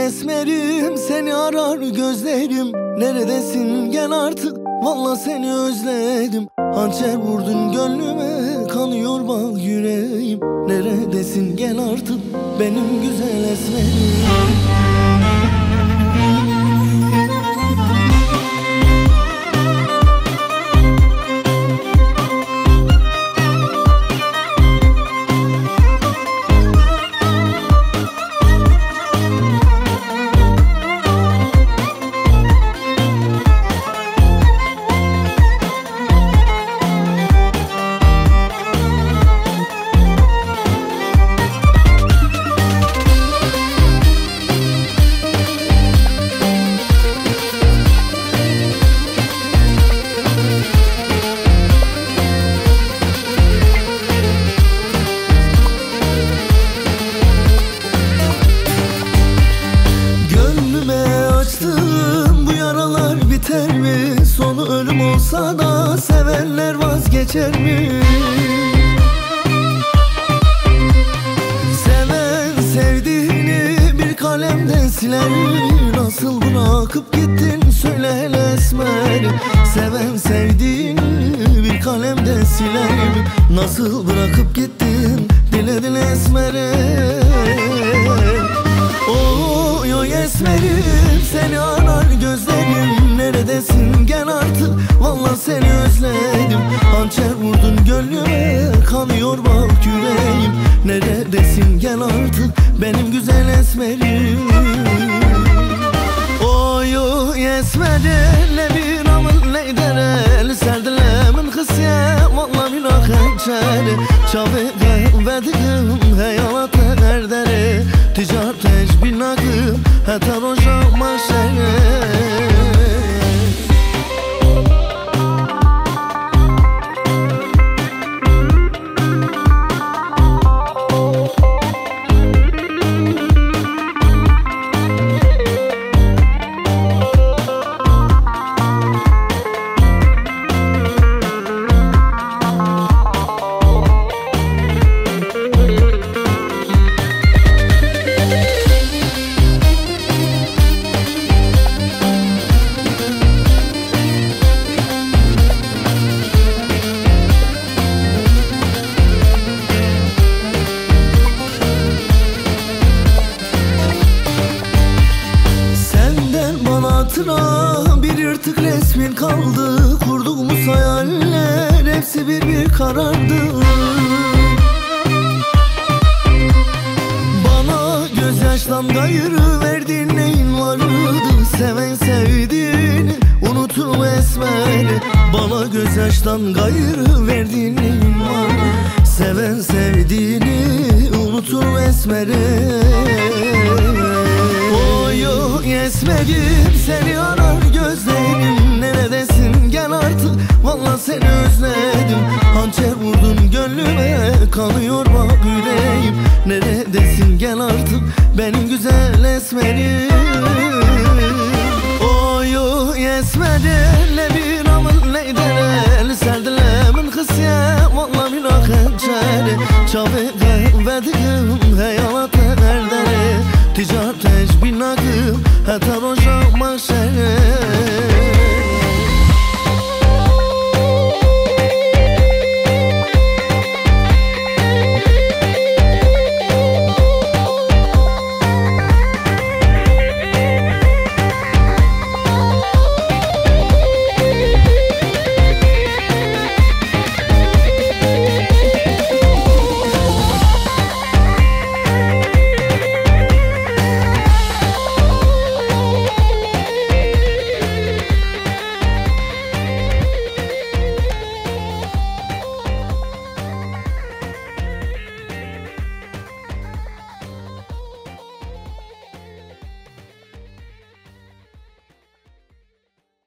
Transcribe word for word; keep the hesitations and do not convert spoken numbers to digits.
esmerim, seni arar gözlerim. Neredesin gel artık, valla seni özledim. Hançer vurdun gönlüme, kanıyor bak yüreğim. Neredesin gel artık, benim güzel esmerim. Bu yaralar biter mi? Sonu ölüm olsa da sevenler vazgeçer mi? Seven sevdiğini bir kalemden siler mi? Nasıl bırakıp gittin söyle hele esmer. Seven sevdiğini bir kalemden siler mi? Nasıl bırakıp gittin dile dile esmere. Oy oy esmerim, seni arar gözlerim. Neredesin gel artık, valla seni özledim. Hançer vurdun gönlüme, kanıyor bak yüreğim. Neredesin gel artık, benim güzel esmerim. Oy oy esmerim, ne bir amın ne derel. Serdilemin kısye, valla minak hançeri. Çavik verdiğim heyalata erdere. Ticaret ecbin akım, heter ocak maşere. Bir yırtık resmin kaldı, kurduğumuz hayaller hepsi bir bir karardı. Bana gözyaştan gayrı verdiğin neyin vardı? Seven sevdiğini unutur mu esmer? Bana gözyaştan gayrı verdiğin neyin vardı? Seven sevdiğini unutur mu esmer? Oy oy esmerim, seni arar gözlerim. Neredesin gel artık, valla seni özledim. Hançer vurdun gönlüme, kanıyor bak yüreğim. Neredesin gel artık, benim güzel esmerim. Oy oy esmerim, ne bir amın ne derel. Serdilemin kısye, valla minak hançeri. Çavik verdiğim heyalata erdere. Ticaret ecbin akım, heter ocak